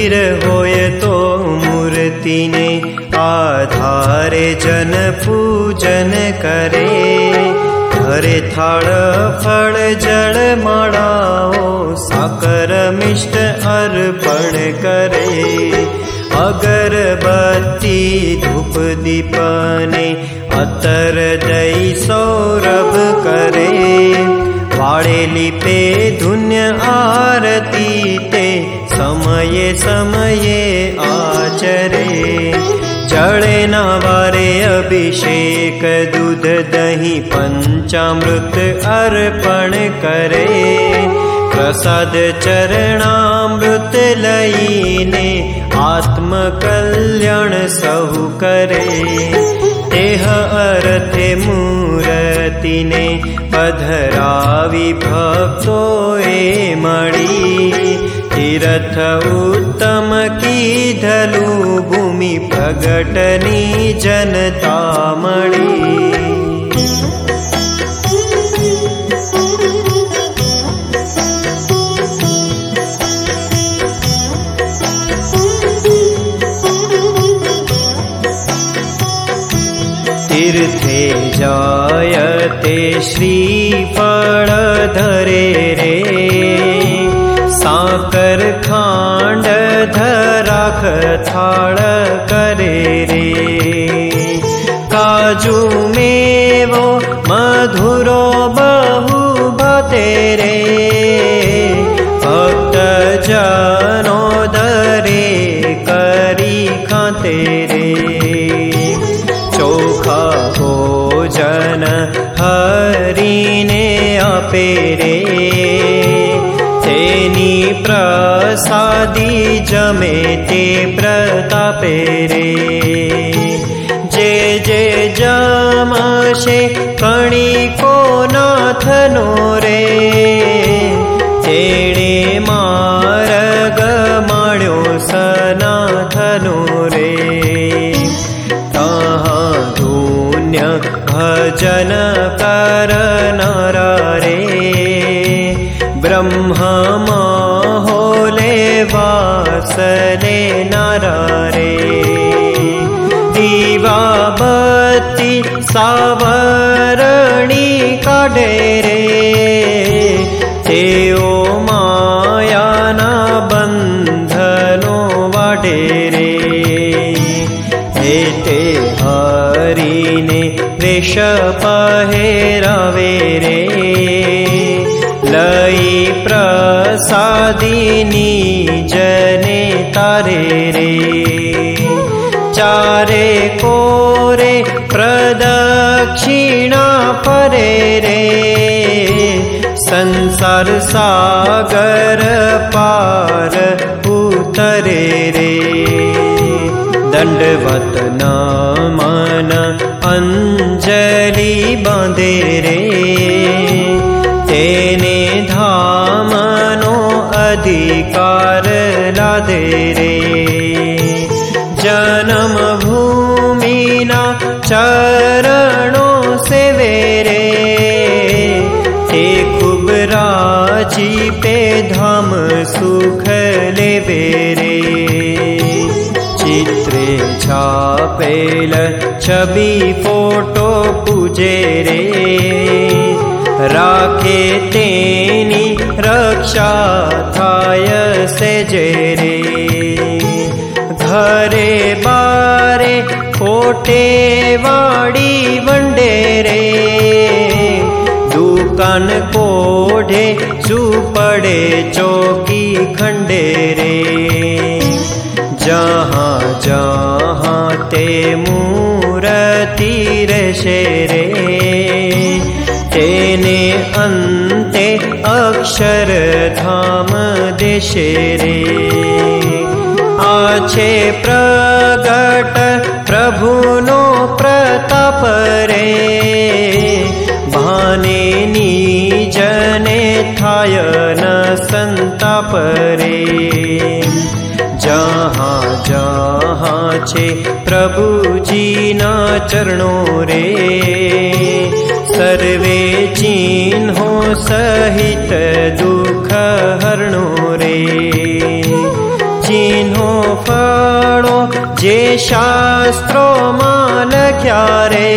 मंदिर होय तो मूर्तिने आधारे जन पूजन करे। घरे थाळ फळ जळ माळाओ साकर मिष्ट अर्पण करे। अगरबत्ती धूप दीपने अतर दई सौरभ करे। वाळेली पे धुन्य आरती ते समये समये आचरे। जळे ना वारे अभिषेक दूध दही पंचामृत अर्पण करे। प्रसाद चरणामृत लईने आत्म कल्याण सहु करे। तेह अर्थे मूर्तिने पधरावी भक्तोए मळी। तीर्थ उत्तम कीधलु भूमि प्रगटनी जनता मळी। तीर्थे जायते श्रीफळ धरे रे। साकर खांड धराख थाळ करे रे। काजू मेवो मधुरो बहु भाते रे। भक्त जनो दरे करी खाते रे। चोखा भोजन हरिने आपे रे। तेनी प्रसादी जमे ते प्रतापे रे। जे जे जमशे कणिको नाथनो रे। तेणे मार्ग माण्यो सनाथनो रे। भजन करनारा रे। ब्रह्मा माहोले वासले नारा रे। दीवा बत्ती सावरणी काढे रे। तेओ मायाना बंधनो वाढे रे। हेते हरिने वेश पहेरावे रे। लई प्रसादिनी जने तारे रे। चारे कोरे प्रदक्षिणा फरे रे। संसार सागर पार उतरे रे। दंडवत नमन अंजलि बांधे रे। तेने धामनो अधिकार लादे रे। जन्म भूमिना चरणों सेवे रे। ते खूब राजी पे धाम सुख लेवे रे। चित्रे छापेल छवि फोटो पूजे रे। राखे तेनी रक्षा थाय सेजे रे। घरे बारे कोटे वाड़ी वंडे रे। दुकान कोढ़े झूपड़े चौकी खंडे रे। जहाँ जहाँ ते मूर्ति रशे रे। तेने अन्ते अक्षर धाम देशे रे। आछे प्रगट प्रभुनो प्रताप रे। भाने नीजने थाय न संताप रे। जहाँ जहाँ छे प्रभुजी ना चरणों रे। सर्वे चिन्हो सहित दुख हरणो रे। चिन्हो જે શાસ્ત્રોમાં લખ્યા રે,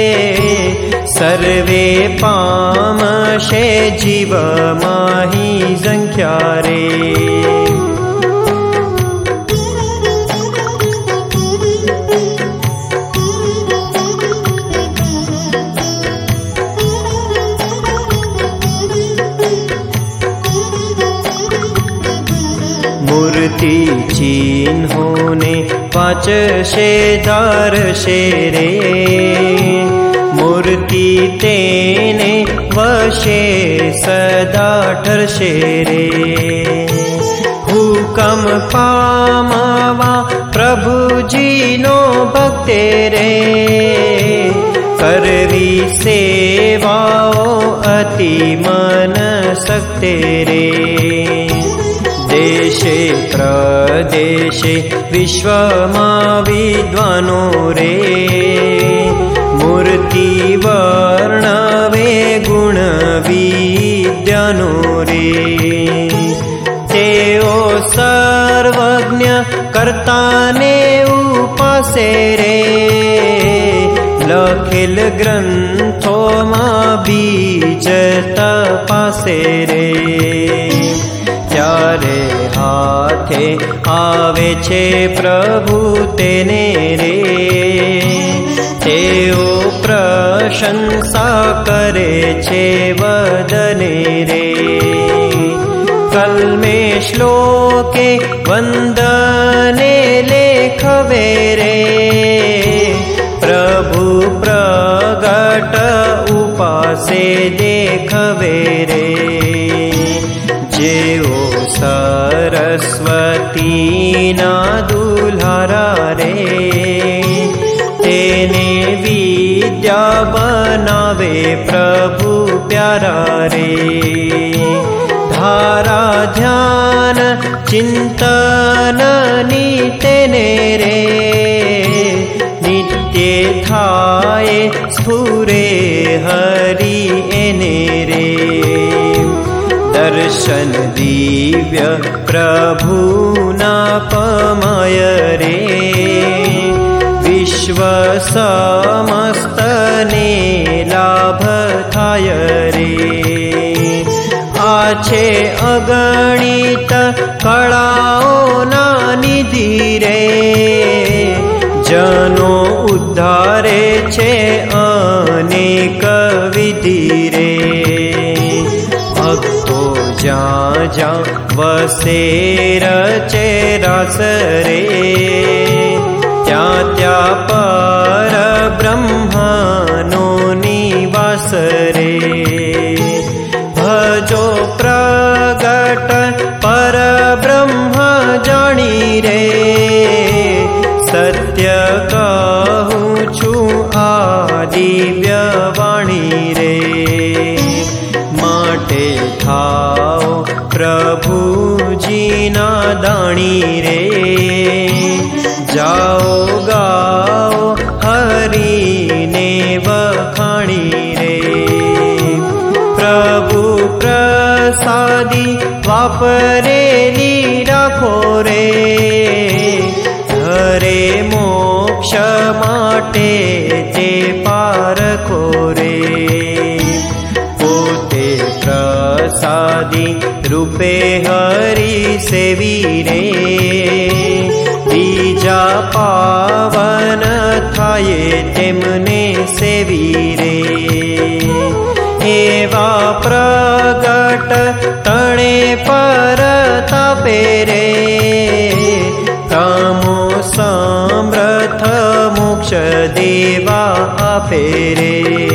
સર્વે પામશે જીવમાં હિ સંખ્યા રે. મૂર્તિ ચિહ્નોને વાંચશે ધારશે રે, મૂર્તિ તેને વશે સદા ઠરશે રે. હુકમ પામવા પ્રભુજીનો ભક્તે રે, કરવી સેવાઓ અતિ મન સક્તે રે. દેશે પ્રદેશે વિશ્વમાં વિદ્વાનો રે, મૂર્તિ વર્ણવે ગુણ વિદ્યાનો રે. તેઓ સર્વજ્ઞ કર્તાને ઉપાસે રે, લખેલ ગ્રંથોમાં બીજ તપાસે રે. ત્યારે હાથે આવે છે પ્રભુ તેને રે, તેઓ પ્રશંસા કરે છે વદને રે. કલમે શ્લોકે વંદને લેખવે રે, પ્રભુ પ્રગટ ઉપાસે દેખવે રે. જેઓ સરસ્વતીના દુલ્હારા રે, તેને વિદ્યા બનાવે પ્રભુ પ્યારા રે. ધારા ધ્યાન ચિંતનની તેને રે, નિત્ય થાય સ્ફુરે હરિ એને રે. દર્શન દિવ્ય પ્રભુના પમાય રે, વિશ્વ સમસ્તને લાભ થાય રે. આ છે અગણિત કળાઓના નિધિ રે, જનો ઉદ્ધારે છે અનેક વિધિ રે. ભક્તો જ્યાં જ્યાં વસે રચે રાસ રે, ત્યાં ત્યાં પર બ્રહ્મનો નિવાસ રે. ભજો પ્રગટ પર બ્રહ્મ જાણી રે, સત્ય કહું છું આ દિવ્ય વાણી રે. માટે થાઓ પ્રભુજીના દાણી રે, જાઓ ગાઓ હરિને વખાણી રે. પ્રભુ પ્રસાદી વાપરેલી રાખો રે, હરે મોક્ષ માટે તે પારખો રે. પોતે પ્રસાદી રૂપે હરિ સેવી રે, બીજા પાવન થાય તેમને સેવી રે. એવા પ્રગટ તણે પરતાપે રે, કામો સમર્થ મોક્ષ દેવા આપે રે.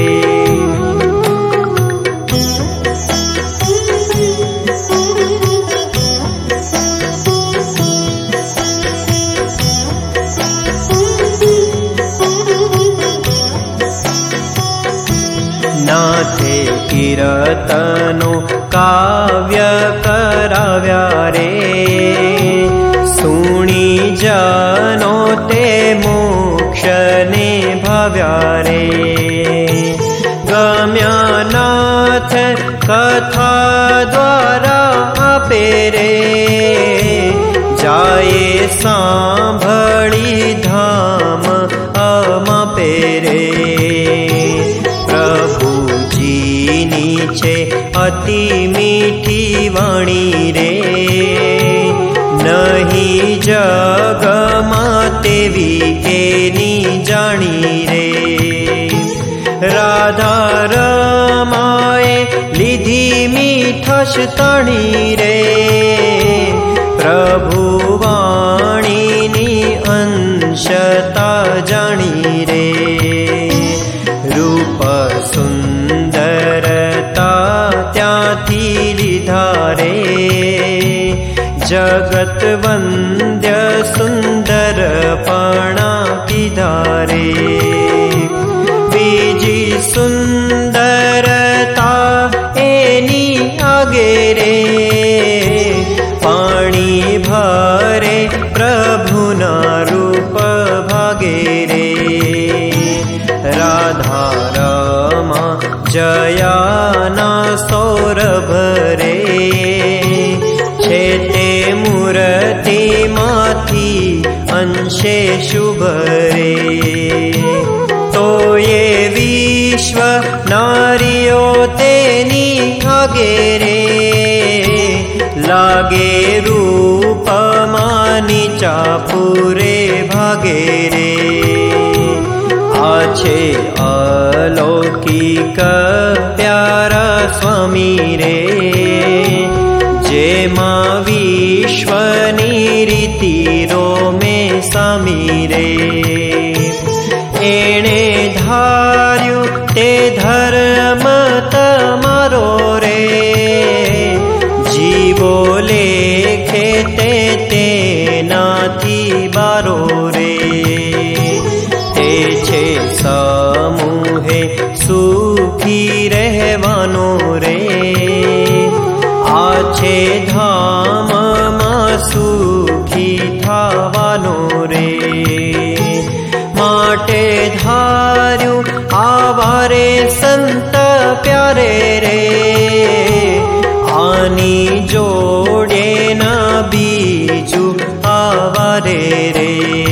નાથે કીર્તનો કાવ્ય કરાવ્યા રે, સુણી જનો તે મોક્ષને ભાવ્યા રે. ગમ્યા નાથ કથા દ્વારા આપે રે, જાય સાંભળી नहीं जगमा तेवी एनी जाणी रे। राधा रमाए लीधी मीठश ताणी रे। प्रभु वाणीनी अंशता जाणी रे। रूप सुंदरता त्याथी लीधा रे। जगत वंद्य सुंदरपणा कीधा रे। बीजी सुंदरता एनी आगे रे। पाणी भरे प्रभुना रूप भागे रे। राधा रमा जयाना सौरभ रे। छेते मूर्ति माथी अंशे शुभ रे। तो ये विश्व नारियो तेनी आगे रे। लागे रूप मानी चापुरे भागे रे। आछे अलौकिक प्यारा स्वामी रे। जेमा विश्वनी रीति रो में सामी रे। एणे धार्यु ते धर्म तमारो रे। जीवो लेखे ते नाथी बारो रे। ते छे समूहे सुखी रहवानो रे। आछे धाम मां सुखी थावानो रे। माटे धार्यु आवारे संत प्यारे रे। आनी जोड़े न बीजू आवारे रे।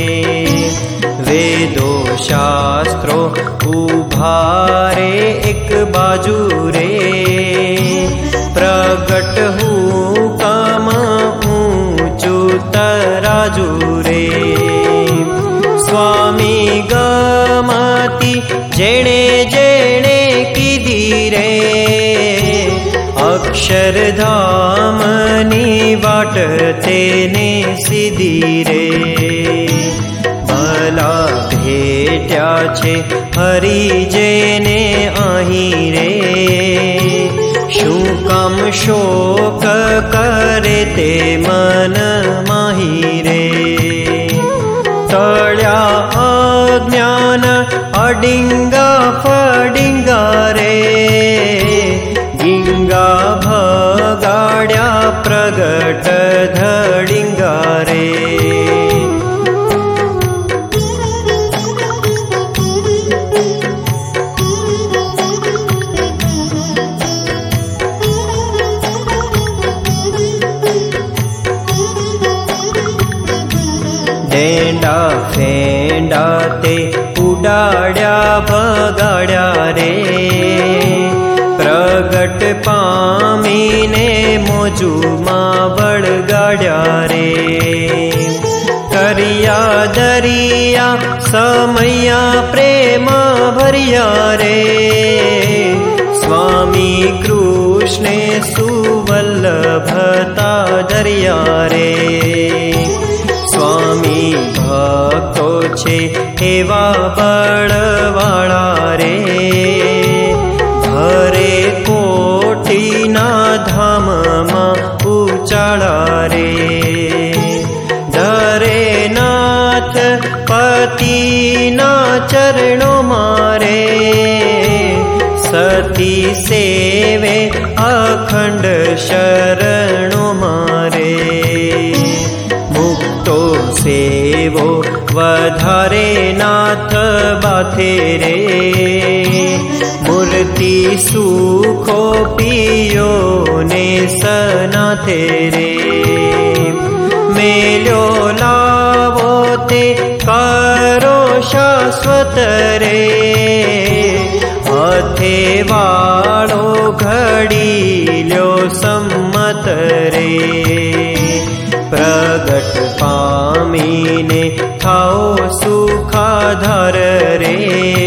वेदो शास्त्रो उभारे एक बाजू रे। प्रगट हूँ काम ऊंचू तराजू रे। स्वामी गमती जेणे जेणे कीधी रे। अक्षरधामनी वाट तेने सीधी रे। भला भेट्या छे हरि जेने आही रे। शू काम शोक करे ते मन माही रे। तळ्या अज्ञान अडिंगा फडिंगा रे। गिंगा भगाड्या प्रगट धडिंगा रे। डेंडा फेंडा ते उडाड्या भगाड्या रे। प्रगट पामीने मोजूमा बळगाड्या रे। करिया दरिया समया प्रेम भरिया रे। स्वामी कृष्णे सुवल्लभता दरिया रे। स्वामी भक्तो छे एवा बळवाळा रे। भरे कोटीना धाममा उचाळा रे। धरे नाथ पतिना चरणो मारे। सती सेवे अखंड शरणो मारे। मुक्तो सेवो वधारे नाथ बाथे रे। मूर्ति सुखो पियो ने सनाथे रे। मेल्यो लावो ते करो शाश्वत रे। हाथे वाळो घड़ी ल्यो सम्मत रे। प्रगट पामीने थाओ सुखाधार रे।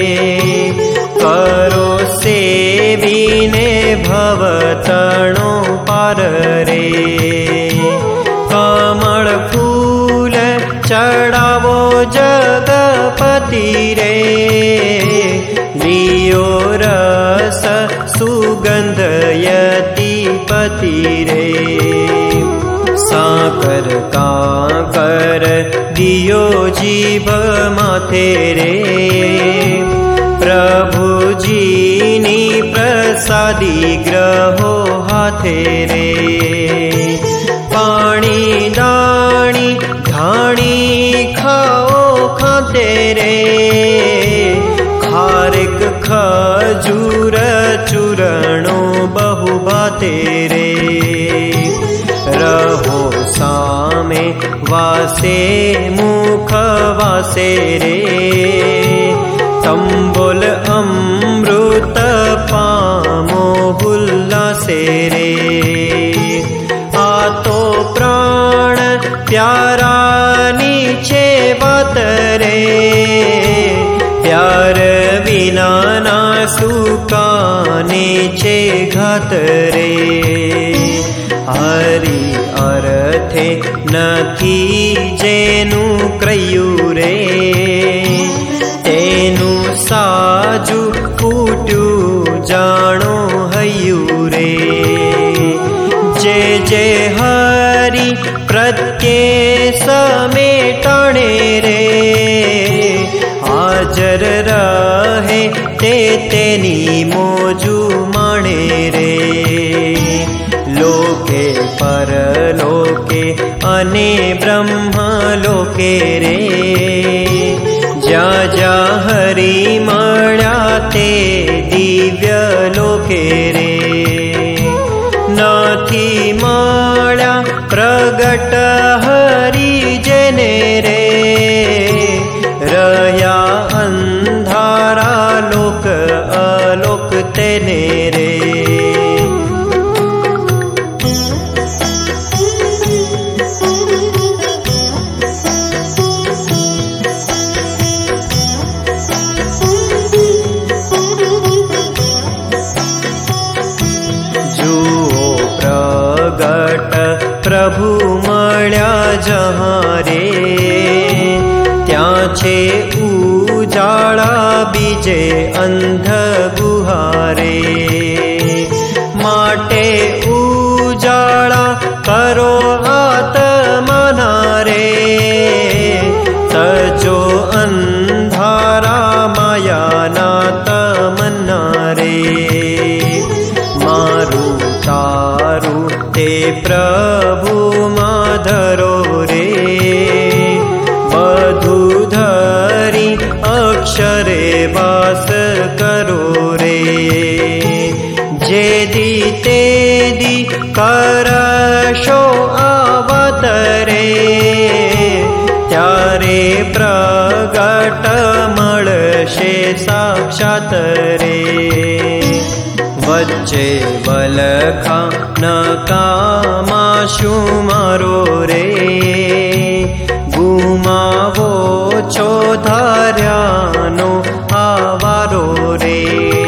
करो सेवीने भवतणो पार रे। कमल फूल चढ़ावो जगपति रे। लियो रस सुगंध यतिपति रे। साकर काकर दियो जीभ माथे रे। प्रभुजीनी प्रसादी ग्रहो हाथे रे। पाणी दाणी धाणी खाओ खाते रे। खारिक खजूर चूरणो बहु भाते रे। रहो सामे वासे मुख वासे रे। तंबोल अमृत पामो हुल्लासे रे। आ तो प्राण प्यारा नीचे बात रे। प्यार विना ना सुकाने चे घात रे। हरि अर्थे नथी जेनु क्रयु रे। तेनु साजु फूट्यु जाणो हयु रे। जे जे हरि प्रत्ये समेटणे रे। हाजर रहे ते तेनी मोजू माणे रे। लोके परलोके अने ब्रह्म लोके रे। ज्या ज्या हरि मळ्या ते दिव्य लोके रे। नथी मळ्या प्रगट हरि जेने रे। रह्या अंधारा लोक अलोक तेने रे। प्रभु मळ्या जहाँ रे। त्यां छे उजाळा बीजे अंध गुहारे। माटे उजाळा करो आत्मना रे। तजो अंधारा मायाना तमन्ना रे। मारू तारू ते प्रभु माधरो रे। बधु धरी अक्षरे वास करो रे। जेदी तेदी करशो आवतरे। त्यारे प्रगट मळशे साक्षात रे। वच्चे वलखा नकामाशु मारो रे। गुमावो छो धार्यानो आवारो रे।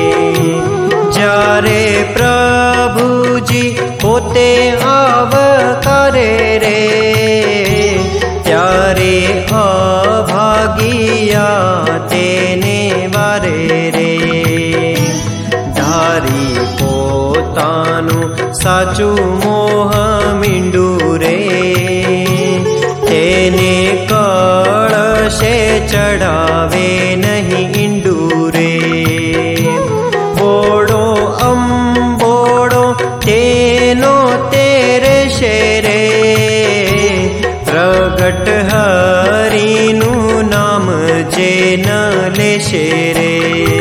ज्यारे प्रभुजी पोते आवकारे रे। त्यारे अभागिया तेने वारे रे। धारी पोतानु साचु मोह मींडू रे। तेने कळशे चढ़ावे नहीं इंडू रे। बोड़ो अंबोड़ो तेनो तेरे शेरे। प्रगट हरिनु नाम जे न लेशे रे।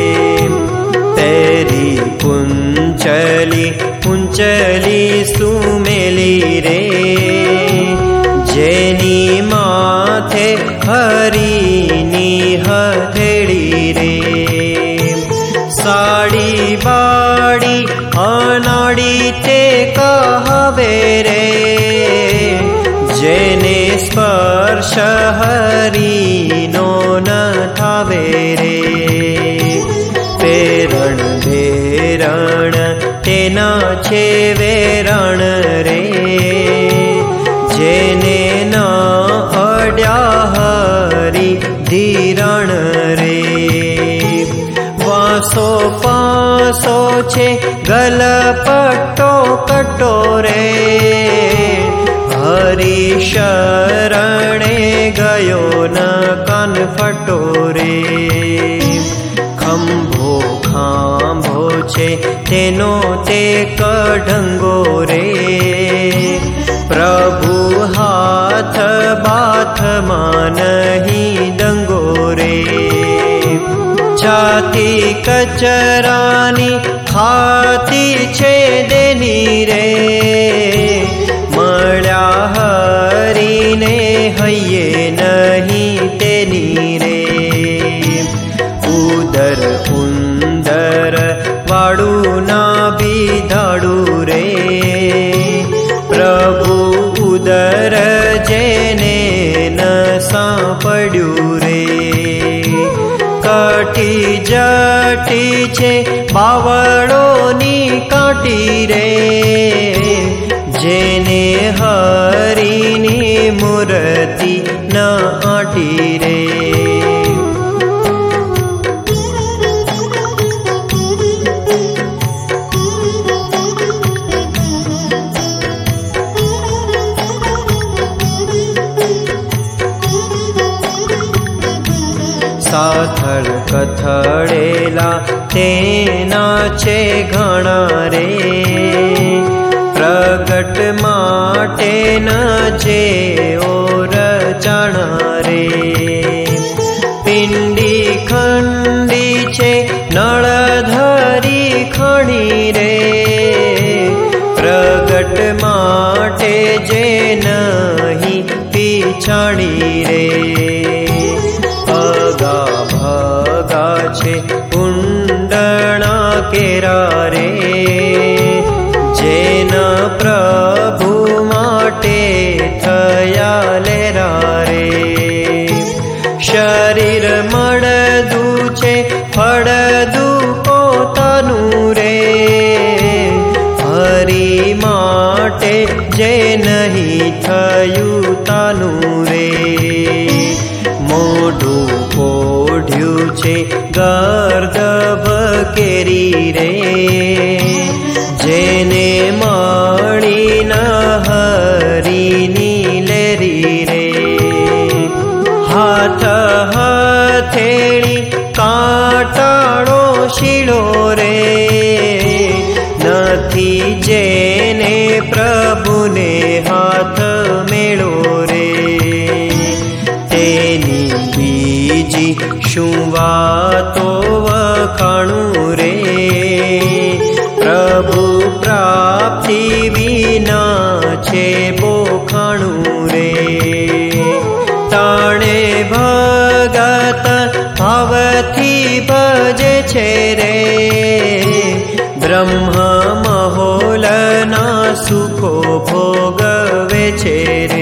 तेरी पुंचली पुंचली सुमेली रे। जेनी माथे हरिनी हथेड़ी रे। साड़ी बाड़ी अनाड़ी ते कहवे रे। जेने स्पर्श હર્ષ હરીનો ન થાવે રે. પેરણ વેરણ તેના છે વેરણ રે, જેને ન અડ્યા હરી ધીરણ રે. વાસો પાસો છે ગલપટ્ટો કટો રે, હરી શરણે ગયો ન કાન ફટો રે. ખંભો ખાંભો છે તેનો તે કઢંગો રે, પ્રભુ હાથ બાથમાં નહીં દંગો રે. જાતિ કચરાની ખાતી છે દેની રે, મળ્યા હરીને હૈયે નહીં તેની રે. ઉદર ઉંદર વાળું ના બીધાડું રે, પ્રભુ ઉદર જેને ન સાંપડ્યું રે. કટી જટી છે બાવળોની કાંટી રે, જેને હરીની મૂર્તિ ન આંટી રે. સાથળ કથળેલા તેના છે ઘણા રે, પ્રગટ માટે ન જે ઓર જાણા રે. પિંડી ખંડી છે નળધરી ખણી રે, પ્રગટ માટે જે નહીં પીછાણી રે. ભગા ભગા છે કુંડણા કેરા રે, જેના પ્રભુ માટે થયા લેરા રે. શરીર મળદું છે ફળદું પોતાનું રે, હરી માટે જે નહીં થયું તાનું રે. મોઢું પોઢ્યું છે ગર્દભ કેરી રે, જેને મળી ન હરીની લેરી રે. હાથ હથેળી કાંટાળો શીળો રે, નથી જેને પ્રભુને હાથ મેળો રે. તેની બીજી શું વાતો વખાણું રે, પ્રભુ પ્રાપ્તિ વિના છે બોખાણું રે. તાણે ભગત ભાવથી ભજે છે રે, બ્રહ્મ મહોલના સુખો ભોગવે છે રે.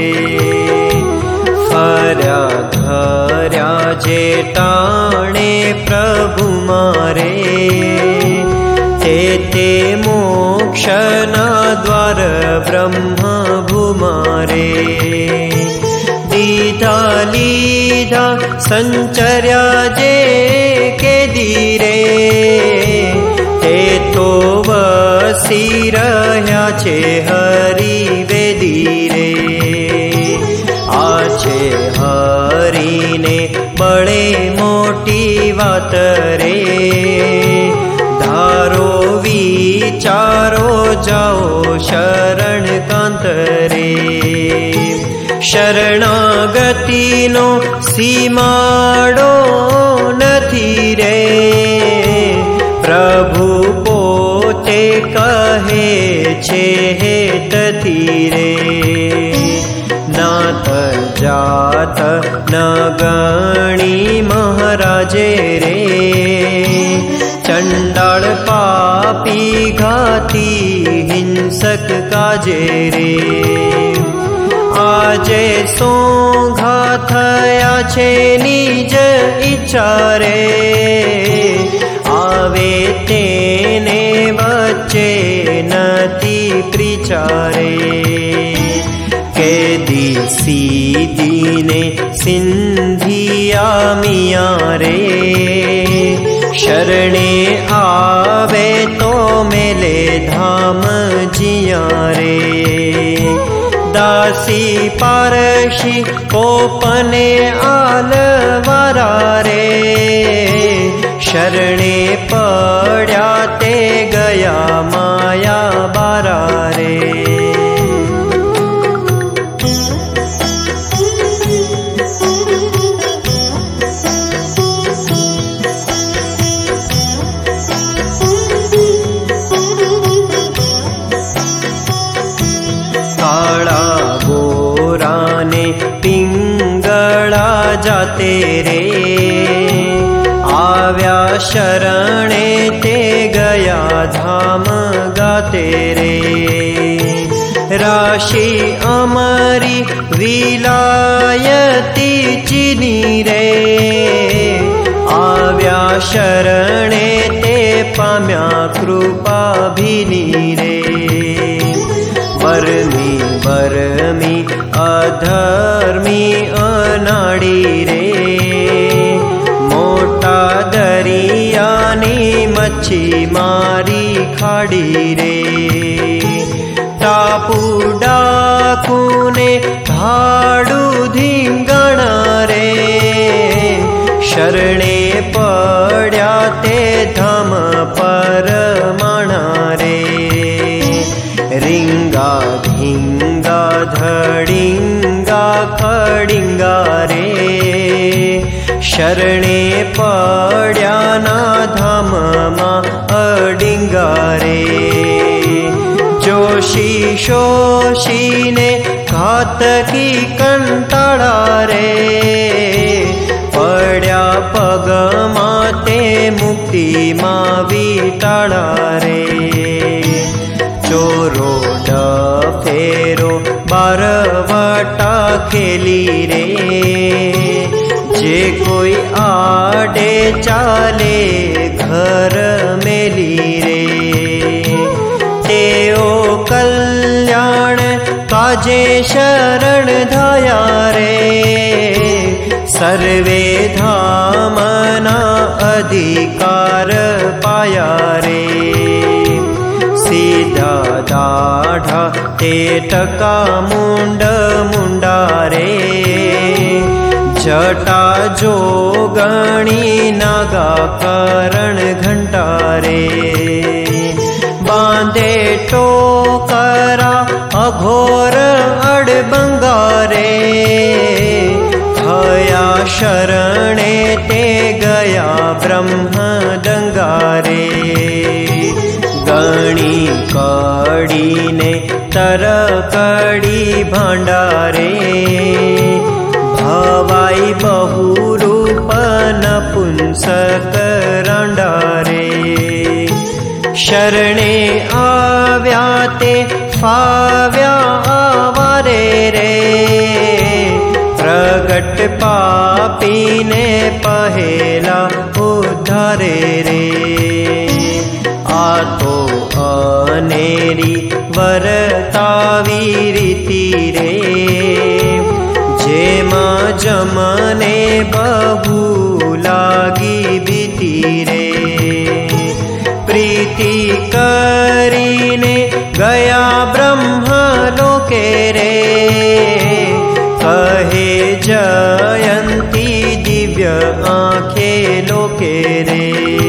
ફર્યા ધર્યા જે ટાણે પ્રભુ મારે, તે મોક્ષના દ્વાર બ્રહ્મ ભૂમારે. દીધા લીધા સંચર્યા જે કેદી રે, તે તો વસી રહ્યા છે હરિ વેદી રે. આ છે હરીને બળે મોટી વાત રે, ધારો વિચારો જાઓ શરણ કાંત રે. શરણાગતિનો સીમાડો નથી રે, પ્રભુ પોતે કહે છે હેતથી રે. નાથ જાત ન ગણી મહારાજે રે, ચંડાળ પાપી ઘાતી હિંસક કાજે રે. આજે સોંઘા થયા છે નિજ ઈચ્છા રે, આવે તેને વચ્ચે નથી પ્રિચારે. કેદી સીધીને સિંધિયા મિયા રે, શરણે આવે તો મેલે ધામ જીયા રે. દાસી પારસી કોપને આલવારા રે, શરણે પડ્યા તે ગયા માયા બારા રે. પિંગળા જાતે રે, આવ્યા શરણે તે ગયા ધામ ગાતે રે. રાશિ અમારી વિલાયતી ચીની રે, આવ્યા શરણે તે પામ્યા કૃપા ભીની રે. બરમી બરમી અધર્મી અનાડી રે, મોટા દરિયાની મચ્છી મારી ખાડી રે. ટાપુ ડાકુને ભાડું ધીંગણા રે, શરણે પડ્યા તે ધામ પર માણા રે. રીંગા ધીંગા ધડિંગા ખડિંગા રે, શરણે પડ્યાના ધામમાં અડિંગા રે. જોશી શોષીને ઘાતકી કંટાળા રે, પડ્યા પગમાં તે મુક્તિમાં વિટાળા રે. ચોરો ડફેરો બારવટા ખેલી રે, જે કોઈ આડે ચાલે ઘર મેલી રે. તેઓ કલ્યાણ કાજે શરણ ધયા રે, સર્વે ધામના અધિકાર પાયા રે. સીધા દાઢા તે ટકા મુંડ મુંડા રે, જટા જોગણી નાગા કરણ ઘંટા રે. બાંધે ટોકરા અઘોર અડબંગા રે, થયા શરણે તે ગયા બ્રહ્મ દંગા રે. ગણી કડીને તરકડી ભાંડારે, ભવાઈ બહુરૂપ નપુંસક રાંડારે. શરણે આવ્યા તે ફાવ્યા આવારે રે, પ્રગટ પાપીને પહેલા ઉદ્ધારે રે. આ તો અનેરી વર્તાવી રીતિ રે, જેમાં જમને બહુ લાગી બીતી રે. પ્રીતિ કરીને ગયા બ્રહ્મ લોકે રે, કહે જયંતી દિવ્ય આંખે લોકે રે.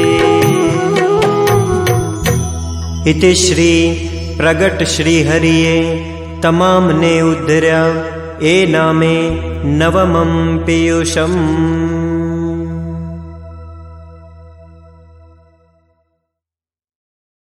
इति श्री प्रगट श्री हरिये तमामने उद्धर्या ए नामे नवमं पीयूषम्.